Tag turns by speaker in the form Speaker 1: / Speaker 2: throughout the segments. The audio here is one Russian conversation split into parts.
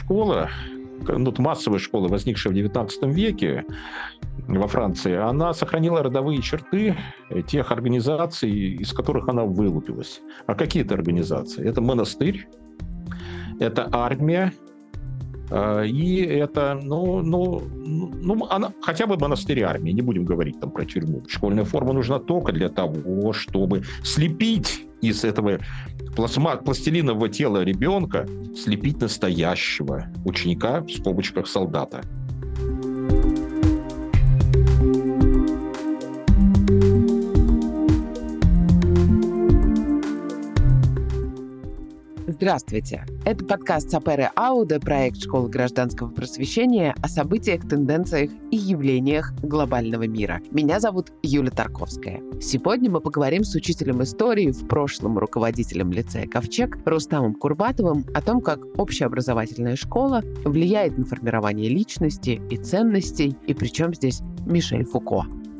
Speaker 1: школа, массовая школа, возникшая в XIX веке во Франции, она сохранила родовые черты тех организаций, из которых она вылупилась. А какие это организации? Это монастырь, это армия, и это, хотя бы монастырь армии, не будем говорить там про тюрьму. Школьная форма нужна только для того, чтобы слепить из этого пластилинового тела ребенка, слепить настоящего ученика, в скобочках солдата.
Speaker 2: Здравствуйте! Это подкаст «Сапере Аудо», проект школы гражданского просвещения о событиях, тенденциях и явлениях глобального мира. Меня зовут Юля Тарковская. Сегодня мы поговорим с учителем истории, в прошлом руководителем лицея «Ковчег» Рустамом Курбатовым о том, как общеобразовательная школа влияет на формирование личности и ценностей, и причем здесь Мишель Фуко.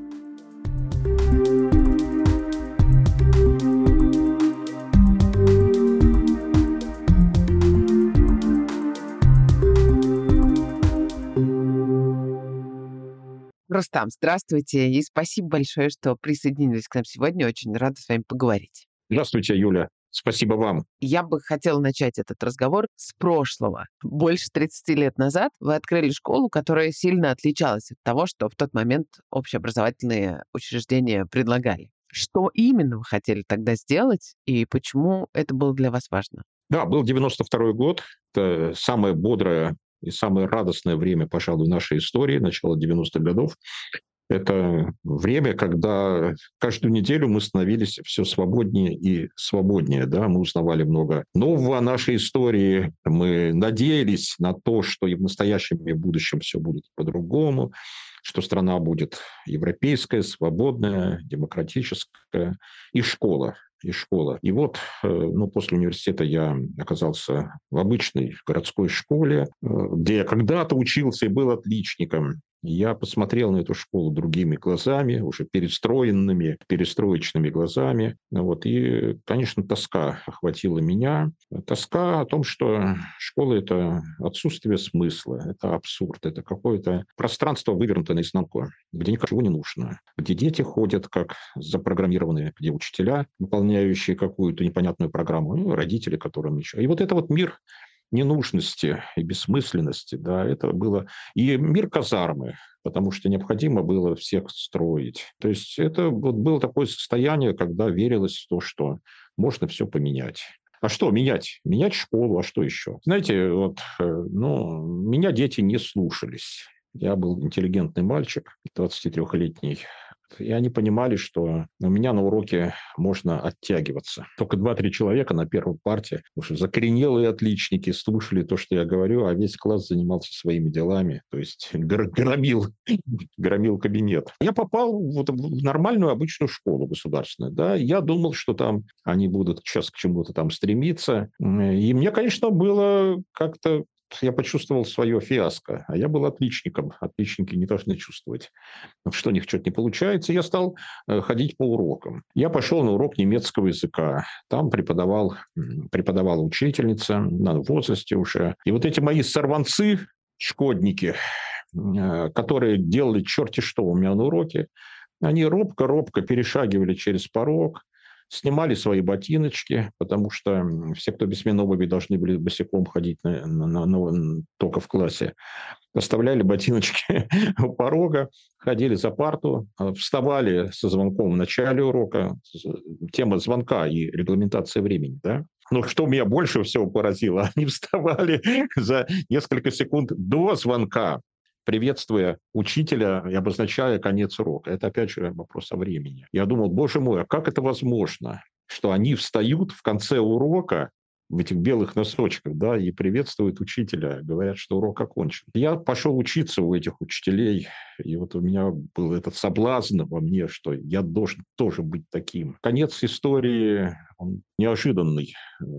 Speaker 2: Рустам, здравствуйте, и спасибо большое, что присоединились к нам сегодня. Очень рада с вами поговорить.
Speaker 1: Здравствуйте, Юля. Спасибо вам.
Speaker 2: Я бы хотела начать этот разговор с прошлого. Больше 30 лет назад вы открыли школу, которая сильно отличалась от того, что в тот момент общеобразовательные учреждения предлагали. Что именно вы хотели тогда сделать, и почему это было для вас важно?
Speaker 1: Да, был 92-й год. Это самое бодрое и самое радостное время, пожалуй, нашей истории, начало 90-х годов. Это время, когда каждую неделю мы становились все свободнее и свободнее. Да? Мы узнавали много нового о нашей истории. Мы надеялись на то, что и в настоящем, и в будущем все будет по-другому, что страна будет европейская, свободная, демократическая, и школа. И вот, после университета я оказался в обычной городской школе, где я когда-то учился и был отличником. Я посмотрел на эту школу другими глазами, уже перестроечными глазами. И, конечно, тоска охватила меня. Тоска о том, что школа – это отсутствие смысла, это абсурд, это какое-то пространство, вывернутое наизнанку, где ничего не нужно, где дети ходят как запрограммированные, где учителя, выполняющие какую-то непонятную программу, родители, которым ничего. И вот это вот мир ненужности и бессмысленности, да, это было и мир казармы, потому что необходимо было всех строить. То есть это вот было такое состояние, когда верилось в то, что можно все поменять. А что менять? Менять школу, а что еще? Знаете, меня дети не слушались. Я был интеллигентный мальчик, 23-летний. И они понимали, что у меня на уроке можно оттягиваться. Только 2-3 человека на первой парте, уже закоренелые отличники, слушали то, что я говорю, а весь класс занимался своими делами, то есть громил кабинет. Я попал в нормальную обычную школу государственную. Да? Я думал, что там они будут сейчас к чему-то там стремиться. И мне, конечно, было как-то... Я почувствовал свое фиаско, а я был отличником. Отличники не должны чувствовать, что у них что-то не получается. Я стал ходить по урокам. Я пошел на урок немецкого языка. Там преподавала учительница, в возрасте уже. И вот эти мои сорванцы, шкодники, которые делали черти что у меня на уроке, они робко-робко перешагивали через порог, снимали свои ботиночки, потому что все, кто без смены обуви, должны были босиком ходить только в классе. Оставляли ботиночки у порога, ходили за парту, вставали со звонком в начале урока. Тема звонка и регламентация времени, да? Но что меня больше всего поразило, они вставали за несколько секунд до звонка, приветствуя учителя и обозначая конец урока. Это, опять же, вопрос о времени. Я думал, боже мой, а как это возможно, что они встают в конце урока в этих белых носочках, да, и приветствуют учителя, говорят, что урок окончен. Я пошел учиться у этих учителей, и вот у меня был этот соблазн во мне, что я должен тоже быть таким. Конец истории, он неожиданный.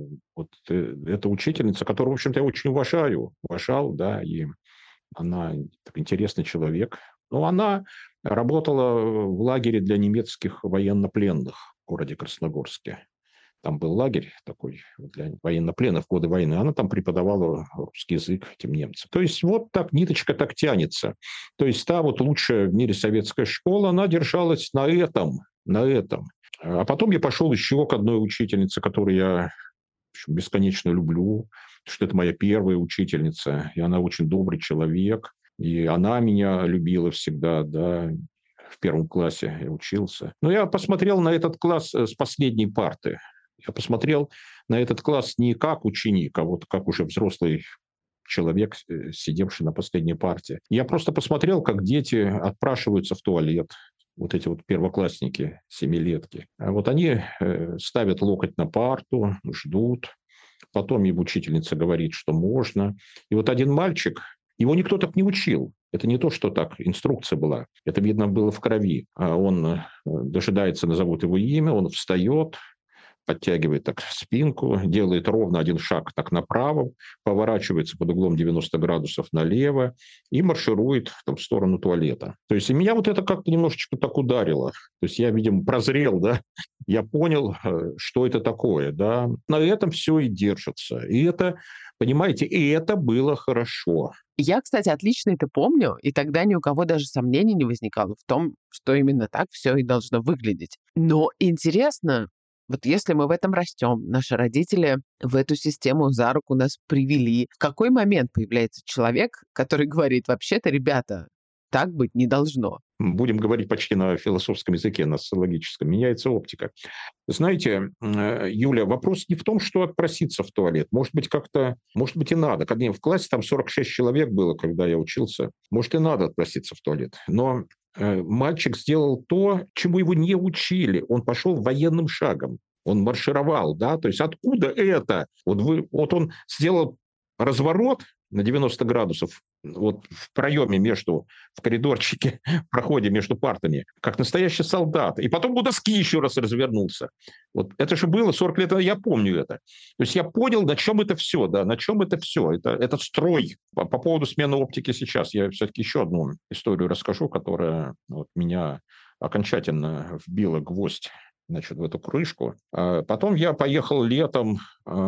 Speaker 1: Это учительница, которую, в общем-то, я очень уважал, да, и она интересный человек. Но она работала в лагере для немецких военнопленных в городе Красногорске. Там был лагерь такой для военнопленных в годы войны. Она там преподавала русский язык этим немцам. То есть вот так ниточка так тянется. То есть та вот лучшая в мире советская школа, она держалась на этом, на этом. А потом я пошел еще к одной учительнице, которую я бесконечно люблю, что это моя первая учительница, и она очень добрый человек, и она меня любила всегда, да, в первом классе я учился. Но я посмотрел на этот класс с последней парты. Я посмотрел на этот класс не как ученик, а вот как уже взрослый человек, сидевший на последней парте. Я просто посмотрел, как дети отпрашиваются в туалет. Вот эти вот первоклассники, семилетки. А вот они ставят локоть на парту, ждут. Потом им учительница говорит, что можно. И вот один мальчик, его никто так не учил. Это не то, что так инструкция была. Это видно было в крови. Он дожидается, назовут его имя, он встает, подтягивает так спинку, делает ровно один шаг так направо, поворачивается под углом 90 градусов налево и марширует там, в сторону туалета. То есть и меня вот это как-то немножечко так ударило. То есть я, видимо, прозрел, да, я понял, что это такое, да. На этом все и держится. И это, понимаете, и это было хорошо.
Speaker 2: Я, кстати, отлично это помню, и тогда ни у кого даже сомнений не возникало в том, что именно так все и должно выглядеть. Но интересно, вот если мы в этом растем, наши родители в эту систему за руку нас привели, в какой момент появляется человек, который говорит, вообще-то, ребята, так быть не должно?
Speaker 1: Будем говорить почти на философском языке, на социологическом. Меняется оптика. Знаете, Юля, вопрос не в том, что отпроситься в туалет. Может быть, как-то, может быть, и надо. Когда в классе там 46 человек было, когда я учился. Может, и надо отпроситься в туалет. Но мальчик сделал то, чему его не учили. Он пошел военным шагом. Он маршировал, да, то есть откуда это? Вот он сделал разворот на 90 градусов вот в проеме в коридорчике, в проходе между партами, как настоящий солдат. И потом у доски еще раз развернулся. Вот это же было 40 лет назад, я помню это. То есть я понял, на чем это все, да, на чем это все. Это строй. По поводу смены оптики сейчас я все-таки еще одну историю расскажу, которая вот, меня окончательно вбила гвоздь, значит, в эту крышку. А потом я поехал летом,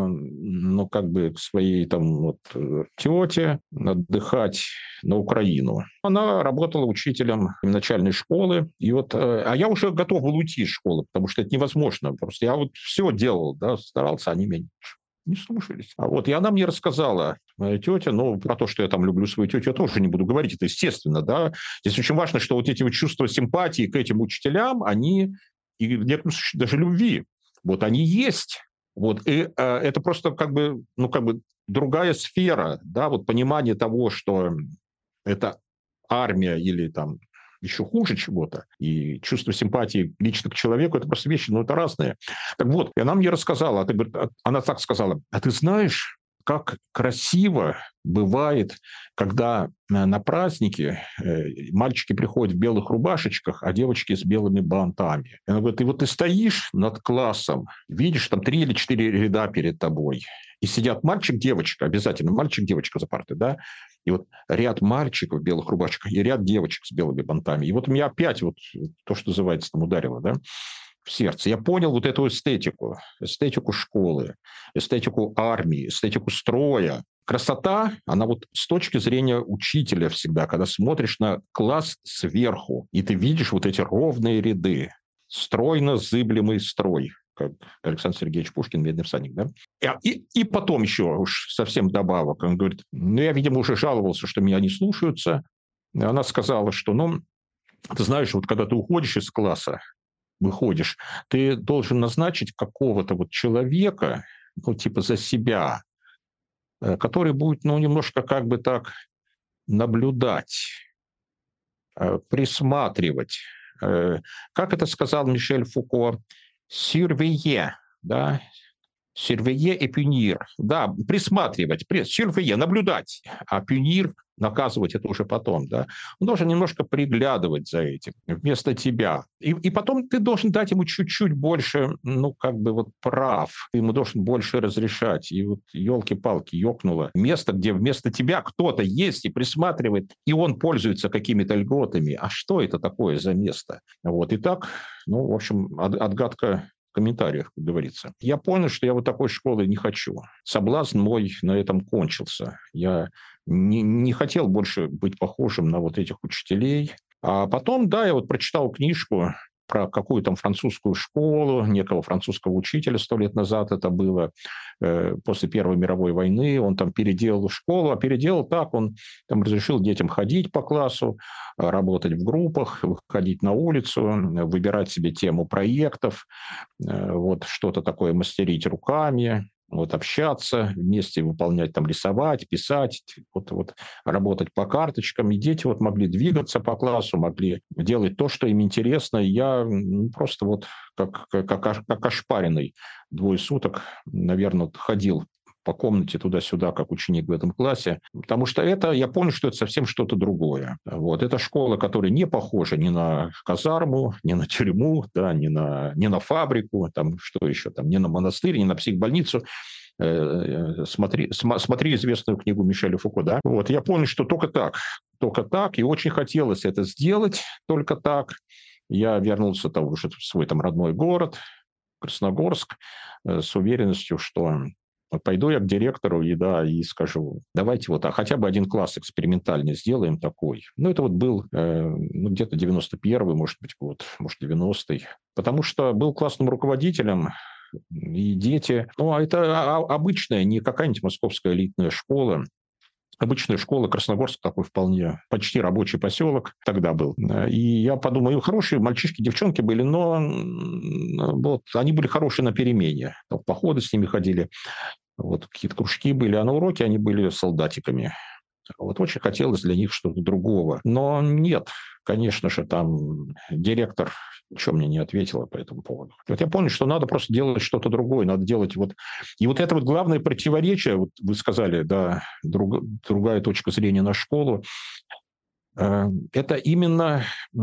Speaker 1: ну, как бы к своей там вот тете отдыхать на Украину. Она работала учителем начальной школы. И вот, а я уже готов был уйти из школы, потому что это невозможно. Просто я вот все делал, да, старался, они меня не слушались. И она мне рассказала, моя тетя, про то, что я там люблю свою тетю, я тоже не буду говорить, это естественно, да. Здесь очень важно, что вот эти вот чувства симпатии к этим учителям, они и в некотором случае даже любви. Вот они есть. Вот. И это просто как бы другая сфера, да, вот понимание того, что это армия или там еще хуже чего-то, и чувство симпатии лично к человеку, это просто вещи, это разные. Так вот, и она мне рассказала, она так сказала, а ты знаешь, как красиво бывает, когда на праздники мальчики приходят в белых рубашечках, а девочки с белыми бантами. И она говорит, и вот ты стоишь над классом, видишь там 3 или 4 ряда перед тобой, и сидят мальчик-девочка, обязательно мальчик-девочка за партой, да, и вот ряд мальчиков в белых рубашках и ряд девочек с белыми бантами. И вот меня опять вот то, что называется, там ударило, да, в сердце. Я понял вот эту эстетику школы, эстетику армии, эстетику строя. Красота, она вот с точки зрения учителя всегда, когда смотришь на класс сверху, и ты видишь вот эти ровные ряды, стройно зыблемый строй, как Александр Сергеевич Пушкин, «Медный всадник», да? И потом еще уж совсем добавок. Он говорит, я, видимо, уже жаловался, что меня не слушаются. Она сказала, что, ты знаешь, вот когда ты уходишь из класса, выходишь, ты должен назначить какого-то вот человека, типа за себя, который будет, немножко как бы так наблюдать, присматривать. Как это сказал Мишель Фуко? «Surveiller», да? «Surveiller et punir». Да, присматривать, «surveiller», наблюдать, а «punir» наказывать это уже потом, да. Он должен немножко приглядывать за этим вместо тебя. И потом ты должен дать ему чуть-чуть больше, прав. Ты ему должен больше разрешать. И вот елки-палки, ёкнуло. Место, где вместо тебя кто-то есть и присматривает, и он пользуется какими-то льготами. А что это такое за место? И так, в общем, отгадка в комментариях, как говорится. Я понял, что я вот такой школы не хочу. Соблазн мой на этом кончился. Я не хотел больше быть похожим на вот этих учителей. А потом, да, я вот прочитал книжку про какую там французскую школу, некого французского учителя 100 лет назад это было, после Первой мировой войны. Он там переделал школу, а переделал так, он там разрешил детям ходить по классу, работать в группах, выходить на улицу, выбирать себе тему проектов, вот что-то такое мастерить руками, вот общаться, вместе выполнять, там, рисовать, писать, вот работать по карточкам. И дети вот могли двигаться по классу, могли делать то, что им интересно. И я просто вот как ошпаренный 2 суток, наверное, ходил по комнате туда-сюда, как ученик в этом классе, потому что я понял, что это совсем что-то другое. Вот. Это школа, которая не похожа ни на казарму, ни на тюрьму, да, ни на фабрику, там, что еще, там, ни на монастырь, ни на психбольницу. Смотри известную книгу Мишеля Фуко, да? Вот, я понял, что только так, и очень хотелось это сделать только так. Я вернулся там уже в свой там родной город, Красногорск, с уверенностью, что вот пойду я к директору и скажу, давайте вот хотя бы 1 класс экспериментальный сделаем такой. Ну, это вот был где-то 91-й, может быть, год, может, 90-й. Потому что был классным руководителем, и дети... Ну, а это обычная, не какая-нибудь московская элитная школа. Обычная школа, Красногорск такой вполне, почти рабочий поселок тогда был. И я подумал, хорошие мальчишки, девчонки были, но вот, они были хорошие на перемене. В походы с ними ходили, вот какие-то кружки были, а на уроке они были солдатиками. Вот очень хотелось для них что-то другого. Но нет, конечно же, там директор ничего мне не ответила по этому поводу. Вот я понял, что надо просто делать что-то другое, надо делать вот... И вот это вот главное противоречие, вот вы сказали, да, другая точка зрения на школу, это именно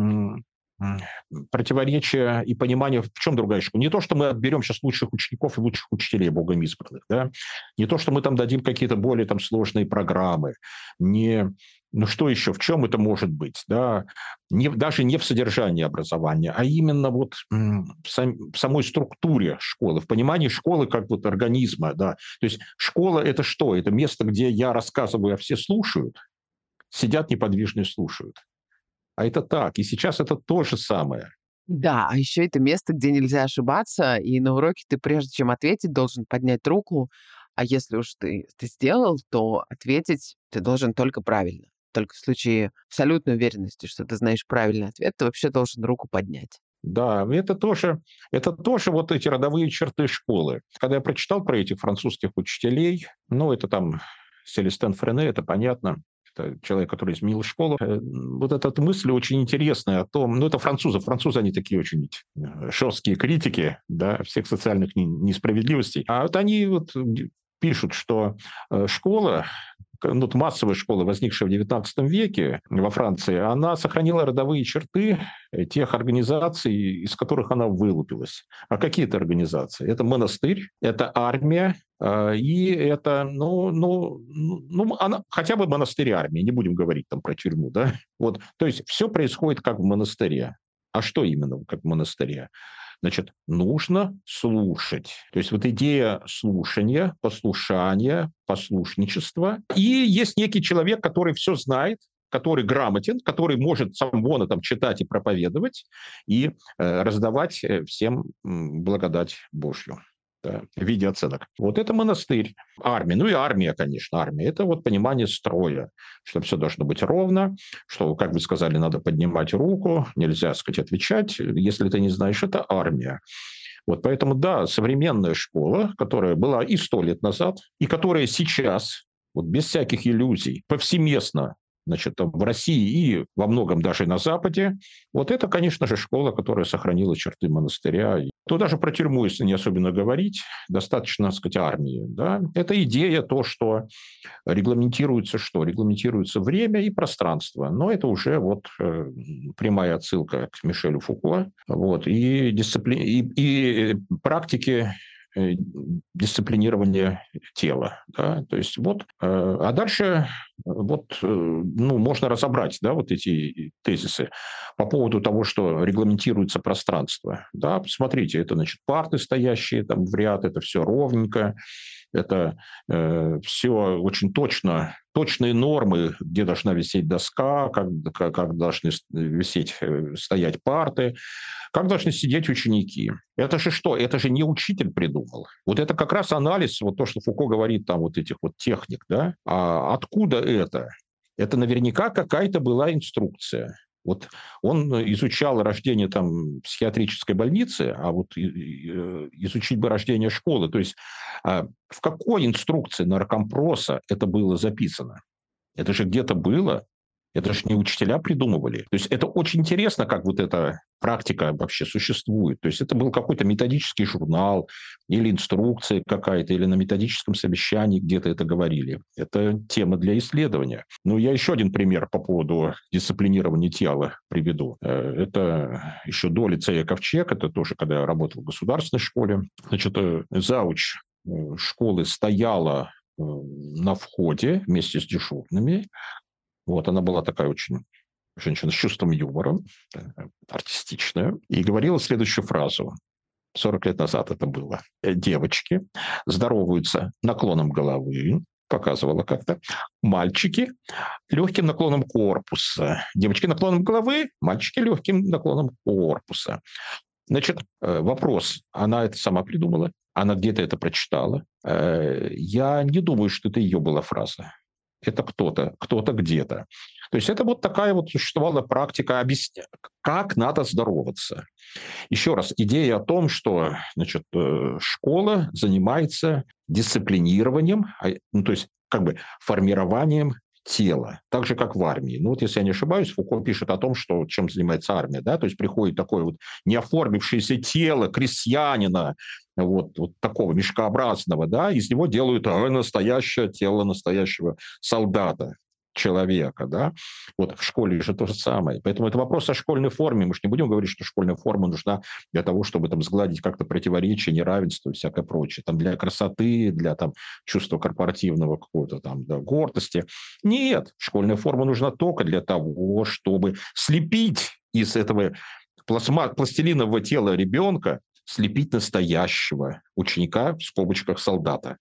Speaker 1: противоречие и понимание, в чем другая школа. Не то, что мы отберем сейчас лучших учеников и лучших учителей, богом избранных, да? Не то, что мы там дадим какие-то более там сложные программы, ну что еще, в чем это может быть, да? Даже не в содержании образования, а именно вот в самой структуре школы, в понимании школы как вот организма, да? То есть школа – это что? Это место, где я рассказываю, а все слушают, сидят неподвижно и слушают. А это так. И сейчас это то же самое.
Speaker 2: Да, а еще это место, где нельзя ошибаться, и на уроке ты, прежде чем ответить, должен поднять руку, а если уж ты сделал, то ответить ты должен только правильно. Только в случае абсолютной уверенности, что ты знаешь правильный ответ, ты вообще должен руку поднять.
Speaker 1: Да, это тоже вот эти родовые черты школы. Когда я прочитал про этих французских учителей, ну, это там Селестен Френе, это понятно, это человек, который изменил школу. Вот эта мысль очень интересная о том, ну, это французы, они такие очень жесткие критики, да, всех социальных несправедливостей. А вот они вот пишут, что школа, ну, массовая школа, возникшая в XIX веке во Франции, она сохранила родовые черты тех организаций, из которых она вылупилась. А какие это организации? Это монастырь, это армия, и это, хотя бы монастырь армии, не будем говорить там про тюрьму, да? Вот, то есть все происходит как в монастыре. А что именно как в монастыре? Значит, нужно слушать. То есть вот идея слушания, послушания, послушничества. И есть некий человек, который все знает, который грамотен, который может самогона там читать и проповедовать, и раздавать всем благодать Божью. Да, в виде оценок. Вот это монастырь. Армия. Ну и армия, конечно, армия. Это вот понимание строя, что все должно быть ровно, что, как вы сказали, надо поднимать руку, нельзя, сказать, отвечать. Если ты не знаешь, это армия. Вот поэтому, да, современная школа, которая была и 100 лет назад, и которая сейчас, вот без всяких иллюзий, повсеместно, значит, в России и во многом даже на Западе, вот это, конечно же, школа, которая сохранила черты монастыря. То даже про тюрьму, если не особенно говорить, достаточно, так сказать, армии. Да? Это идея, то, что регламентируется что? Регламентируется время и пространство. Но это уже вот прямая отсылка к Мишелю Фуко. Вот, и практики дисциплинирование тела. Да? То есть а дальше можно разобрать, да, вот эти тезисы по поводу того, что регламентируется пространство. Да? Посмотрите, это, значит, парты, стоящие там в ряд, это все ровненько, это все очень точные нормы, где должна висеть доска, как должны стоять парты, как должны сидеть ученики. Это же что? Это же не учитель придумал. Вот это как раз анализ, вот то, что Фуко говорит, там вот этих вот техник, да? А откуда это? Это наверняка какая-то была инструкция. Вот он изучал рождение там психиатрической больницы, а вот изучить бы рождение школы. То есть в какой инструкции наркомпроса это было записано? Это же где-то было. Это же не учителя придумывали. То есть это очень интересно, как вот эта практика вообще существует. То есть это был какой-то методический журнал или инструкция какая-то, или на методическом совещании где-то это говорили. Это тема для исследования. Ну, я еще один пример по поводу дисциплинирования тела приведу. Это еще до лицея Ковчег, это тоже, когда я работал в государственной школе. Значит, зауч школы стояла на входе вместе с дежурными. Вот, она была такая очень женщина с чувством юмора, артистичная, и говорила следующую фразу. 40 лет назад это было. Девочки здороваются наклоном головы, показывала как-то. Мальчики легким наклоном корпуса. Девочки наклоном головы, мальчики легким наклоном корпуса. Значит, вопрос. Она это сама придумала? Она где-то это прочитала? Я не думаю, что это ее была фраза. Это кто-то где-то. То есть это вот такая вот существовала практика объяснения, как надо здороваться. Еще раз, идея о том, что, значит, школа занимается дисциплинированием, то есть как бы формированием тела, так же, как в армии. Ну вот, если я не ошибаюсь, Фуко пишет о том, что чем занимается армия, да, то есть приходит такое вот неоформившееся тело крестьянина, вот такого мешкообразного, да, из него делают настоящее тело настоящего солдата, человека, да. Вот в школе же то же самое. Поэтому это вопрос о школьной форме. Мы же не будем говорить, что школьная форма нужна для того, чтобы там сгладить как-то противоречия, неравенство и всякое прочее. Там для красоты, для там чувства корпоративного какой-то там, да, гордости. Нет, школьная форма нужна только для того, чтобы слепить из этого пластилинового тела ребенка, слепить настоящего ученика, в скобочках солдата.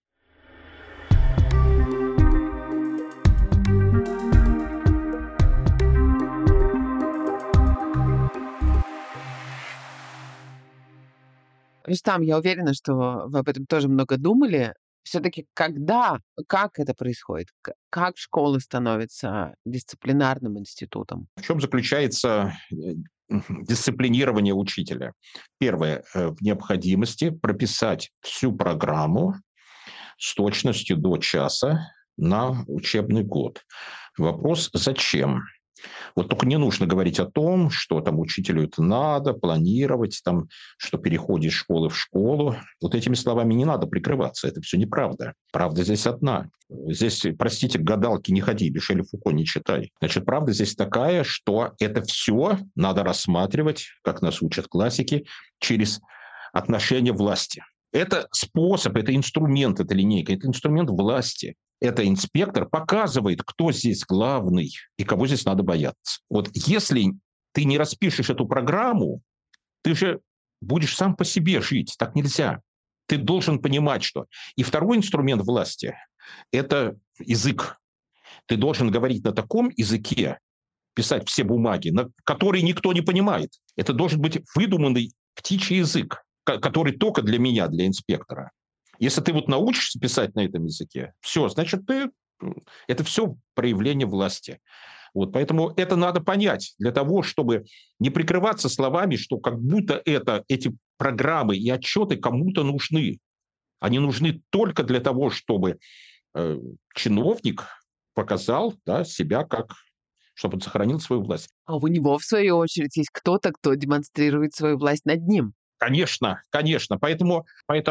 Speaker 2: Рустам, я уверена, что вы об этом тоже много думали. Все-таки как это происходит? Как школы становятся дисциплинарным институтом?
Speaker 1: В чем заключается дисциплинирование учителя? Первое, в необходимости прописать всю программу с точностью до часа на учебный год. Вопрос, зачем? Вот только не нужно говорить о том, что там учителю это надо, планировать, там, что переходит из школы в школу. Вот этими словами не надо прикрываться, это все неправда. Правда здесь одна. Здесь, простите, гадалки не ходи, Мишеля Фуко не читай. Значит, правда здесь такая, что это все надо рассматривать, как нас учат классики, через отношение власти. Это способ, это инструмент, это линейка, это инструмент власти. Это инспектор показывает, кто здесь главный и кого здесь надо бояться. Вот если ты не распишешь эту программу, ты же будешь сам по себе жить. Так нельзя. Ты должен понимать, что... И второй инструмент власти – это язык. Ты должен говорить на таком языке, писать все бумаги, на которые никто не понимает. Это должен быть выдуманный птичий язык, который только для меня, для инспектора. Если ты вот научишься писать на этом языке, все, значит, это все проявление власти. Вот, поэтому это надо понять для того, чтобы не прикрываться словами, что как будто эти программы и отчеты кому-то нужны. Они нужны только для того, чтобы чиновник показал, да, себя как, чтобы он сохранил свою власть.
Speaker 2: А у него, в свою очередь, есть кто-то, кто демонстрирует свою власть над ним.
Speaker 1: Конечно, конечно. Поэтому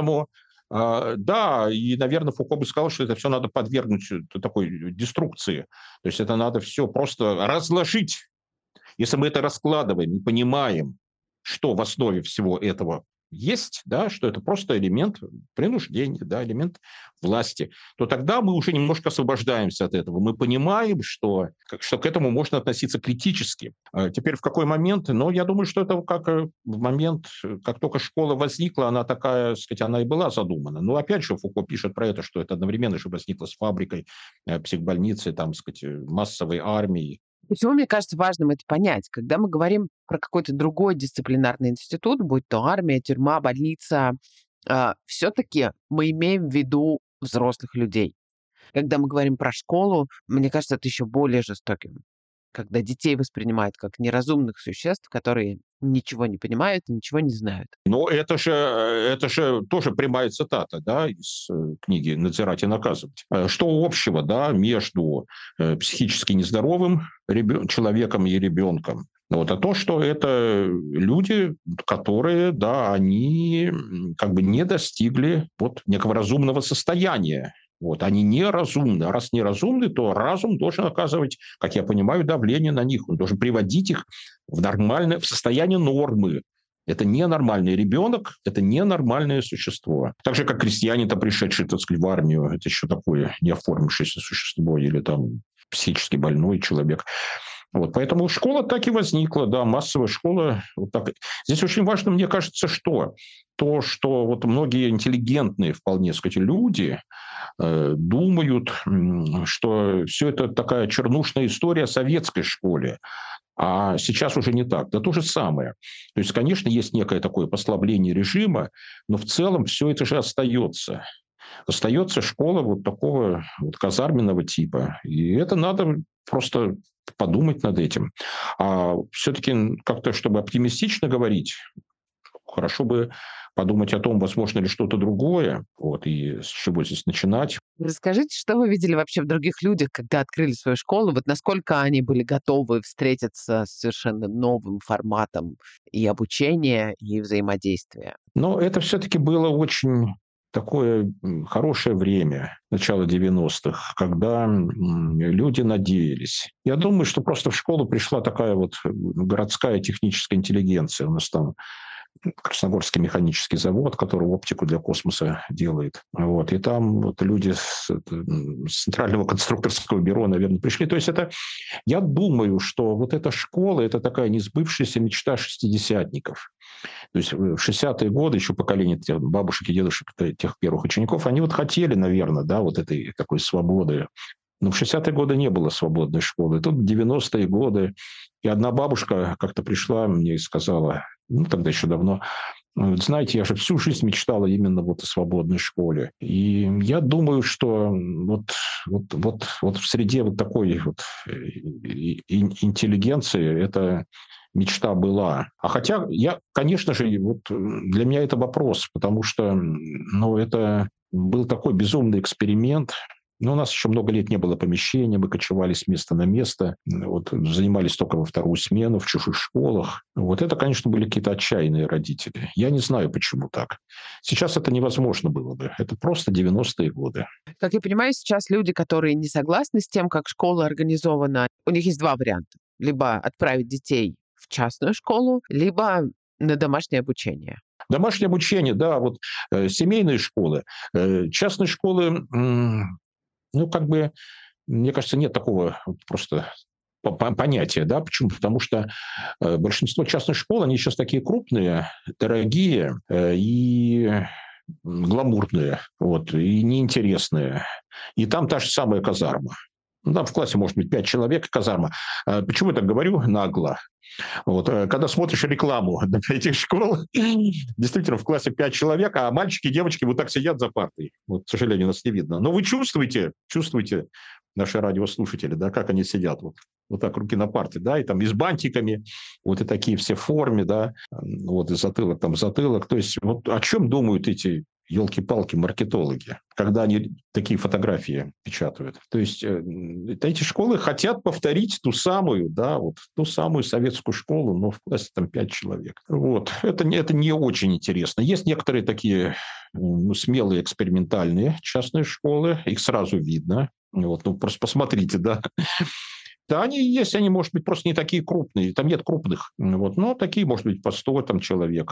Speaker 1: да, и, наверное, Фуко бы сказал, что это все надо подвергнуть такой деструкции. То есть это надо все просто разложить. Если мы это раскладываем и понимаем, что в основе всего этого есть, да, что это просто элемент принуждения, да, элемент власти, то тогда мы уже немножко освобождаемся от этого. Мы понимаем, что к этому можно относиться критически. Теперь в какой момент? Ну, я думаю, что это как в момент, как только школа возникла, она такая, так сказать, она и была задумана. Но опять же, Фуко пишет про это, что это одновременно же возникло с фабрикой, психбольницей, там, так сказать, массовой армией.
Speaker 2: Почему, мне кажется, важным это понять? Когда мы говорим про какой-то другой дисциплинарный институт, будь то армия, тюрьма, больница, все-таки мы имеем в виду взрослых людей. Когда мы говорим про школу, мне кажется, это еще более жестоким. Когда детей воспринимают как неразумных существ, которые ничего не понимают и ничего не знают.
Speaker 1: Но это же тоже прямая цитата, да, из книги «Надзирать и наказывать». Что общего, да, между психически нездоровым человеком и ребенком? Вот, а то, что это люди, которые, да, они как бы не достигли вот некого разумного состояния. Вот, они неразумны. А раз неразумны, то разум должен оказывать, как я понимаю, давление на них. Он должен приводить их в состояние нормы. Это ненормальный ребенок, это ненормальное существо. Так же, как крестьянин, пришедший, так сказать, в армию, это еще такое неоформившееся существо или там психически больной человек. Вот, поэтому школа так и возникла, да, массовая школа. Вот так. Здесь очень важно, мне кажется, что то, что вот многие интеллигентные вполне, так сказать, люди думают, что все это такая чернушная история о советской школе. А сейчас уже не так. Да то же самое. То есть, конечно, есть некое такое послабление режима, но в целом все это же остается. Остается школа вот такого вот казарменного типа. И это надо просто подумать над этим. А все-таки как-то, чтобы оптимистично говорить, хорошо бы подумать о том, возможно ли что-то другое, вот, и с чего здесь начинать.
Speaker 2: Расскажите, что вы видели вообще в других людях, когда открыли свою школу? Вот насколько они были готовы встретиться с совершенно новым форматом и обучения, и взаимодействия?
Speaker 1: Но это все-таки было очень такое хорошее время, начало 90-х, когда люди надеялись. Я думаю, что просто в школу пришла такая вот городская техническая интеллигенция. У нас там Красногорский механический завод, который оптику для космоса делает. Вот. И там вот люди с Центрального конструкторского бюро, наверное, пришли. То есть это, я думаю, что вот эта школа – это такая несбывшаяся мечта шестидесятников. То есть в 60-е годы еще поколение бабушек и дедушек, тех первых учеников, они вот хотели, наверное, да, вот этой такой свободы. Но в 60-е годы не было свободной школы. Тут 90-е годы. И одна бабушка как-то пришла мне и сказала, ну, тогда еще давно, знаете, я же всю жизнь мечтала именно вот о свободной школе. И я думаю, что вот в среде вот такой вот интеллигенции эта мечта была. А хотя я, конечно же, вот для меня это вопрос, потому что, ну, это был такой безумный эксперимент. Но у нас еще много лет не было помещения, мы кочевали с места на место, вот, занимались только во вторую смену в чужих школах. Вот это, конечно, были какие-то отчаянные родители. Я не знаю, почему так. Сейчас это невозможно было бы. Это просто 90-е годы.
Speaker 2: Как я понимаю, сейчас люди, которые не согласны с тем, как школа организована, у них есть два варианта. Либо отправить детей в частную школу, либо на домашнее обучение.
Speaker 1: Домашнее обучение, да, вот семейные школы, частные школы, ну, как бы, мне кажется, нет такого просто понятия, да, почему? Потому что большинство частных школ, они сейчас такие крупные, дорогие и гламурные, вот, и неинтересные. И там та же самая казарма. Ну, там в классе может быть 5 человек, казарма. Почему я так говорю нагло? Вот, когда смотришь рекламу этих школ, действительно, в классе 5 человек, а мальчики и девочки вот так сидят за партой. Вот, к сожалению, нас не видно. Но вы чувствуете, наши радиослушатели, да, как они сидят вот так, руки на парте, да, и там и с бантиками, вот и такие все в форме, да, вот и затылок там затылок. То есть вот о чем думают эти елки-палки, маркетологи, когда они такие фотографии печатают. То есть эти школы хотят повторить ту самую, да, вот ту самую советскую школу, но в классе там 5 человек. Вот. Это не очень интересно. Есть некоторые такие смелые экспериментальные частные школы, их сразу видно. Вот, ну, просто посмотрите, да. Да, они есть, они, может быть, просто не такие крупные, там нет крупных, вот, но такие, может быть, по 100 там, человек.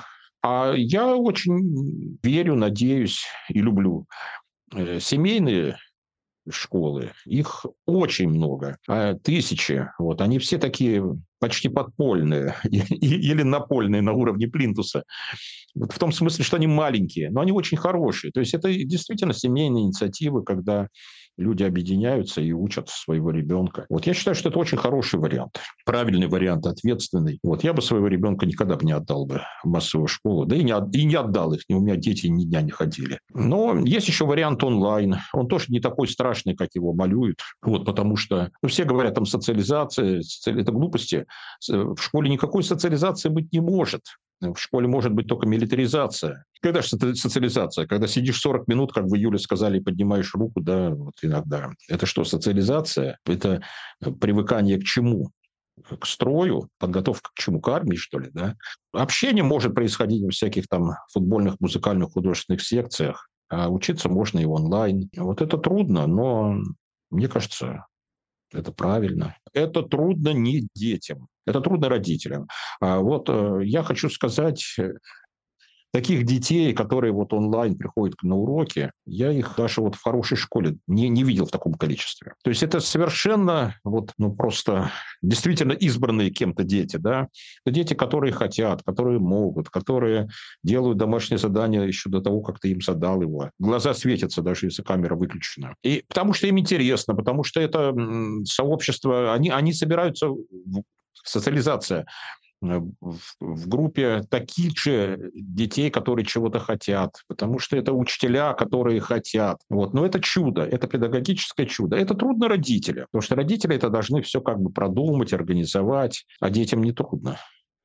Speaker 1: А я очень верю, надеюсь и люблю семейные школы. Их очень много, тысячи. Вот. Они все такие почти подпольные или напольные на уровне плинтуса. Вот в том смысле, что они маленькие, но они очень хорошие. То есть это действительно семейные инициативы, когда люди объединяются и учат своего ребенка. Вот я считаю, что это очень хороший вариант, правильный вариант, ответственный. Вот я бы своего ребенка никогда бы не отдал бы в массовую школу, да и не отдал их, у меня дети ни дня не ходили. Но есть еще вариант онлайн. Он тоже не такой страшный, как его малюют, вот, потому что все говорят, там социализация, это глупости. В школе никакой социализации быть не может. В школе может быть только милитаризация. Когда же социализация? Когда сидишь 40 минут, как вы, Юля, сказали, и поднимаешь руку, да, вот иногда. Это что, социализация? Это привыкание к чему? К строю? Подготовка к чему? К армии, что ли, да? Общение может происходить в всяких там футбольных, музыкальных, художественных секциях, а учиться можно и онлайн. Вот это трудно, но мне кажется, это правильно. Это трудно не детям, это трудно родителям. Вот я хочу сказать, таких детей, которые вот онлайн приходят на уроки, я их даже вот в хорошей школе не видел в таком количестве. То есть это совершенно вот, просто действительно избранные кем-то дети, да? Это дети, которые хотят, которые могут, которые делают домашнее задание еще до того, как ты им задал его. Глаза светятся, даже если камера выключена. И потому что им интересно, потому что это сообщество, они собираются, социализация, в группе таких же детей, которые чего-то хотят, потому что это учителя, которые хотят. Вот. Но это чудо, это педагогическое чудо. Это трудно родителям, потому что родители это должны все как бы продумать, организовать, а детям не трудно.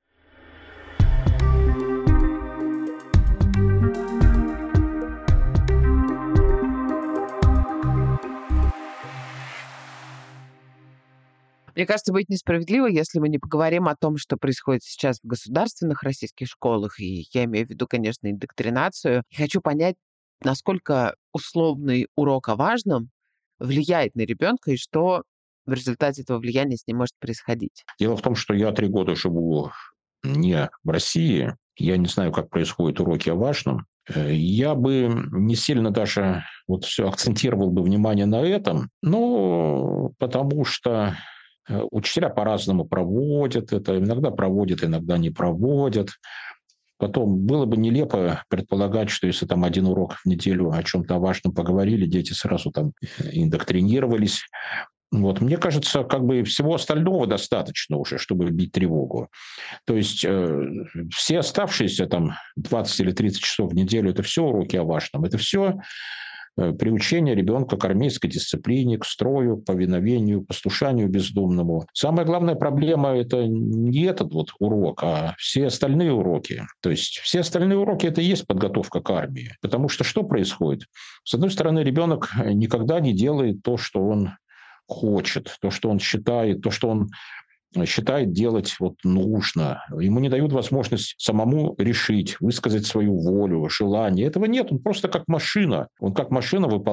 Speaker 2: Мне кажется, будет несправедливо, если мы не поговорим о том, что происходит сейчас в государственных российских школах, и я имею в виду, конечно, индоктринацию. И хочу понять, насколько условный урок о важном влияет на ребенка и что в результате этого влияния с ним может происходить.
Speaker 1: Дело в том, что я 3 года живу не в России, я не знаю, как происходят уроки о важном. Я бы не сильно даже вот все акцентировал бы внимание на этом, но потому что учителя по-разному проводят это, иногда проводят, иногда не проводят. Потом было бы нелепо предполагать, что если там один урок в неделю о чем-то важном поговорили, дети сразу там индоктринировались. Вот. Мне кажется, как бы всего остального достаточно уже, чтобы бить тревогу. То есть все оставшиеся там 20 или 30 часов в неделю – это все уроки о важном. Это все приучение ребенка к армейской дисциплине, к строю, к повиновению, послушанию бездумному. Самая главная проблема – это не этот вот урок, а все остальные уроки. То есть все остальные уроки – это и есть подготовка к армии. Потому что что происходит? С одной стороны, ребенок никогда не делает то, что он хочет, то, что он считает, то, что он считает делать вот нужно. Ему не дают возможность самому решить, высказать свою волю, желание. Этого нет. Он просто как машина. Он как машина выполняет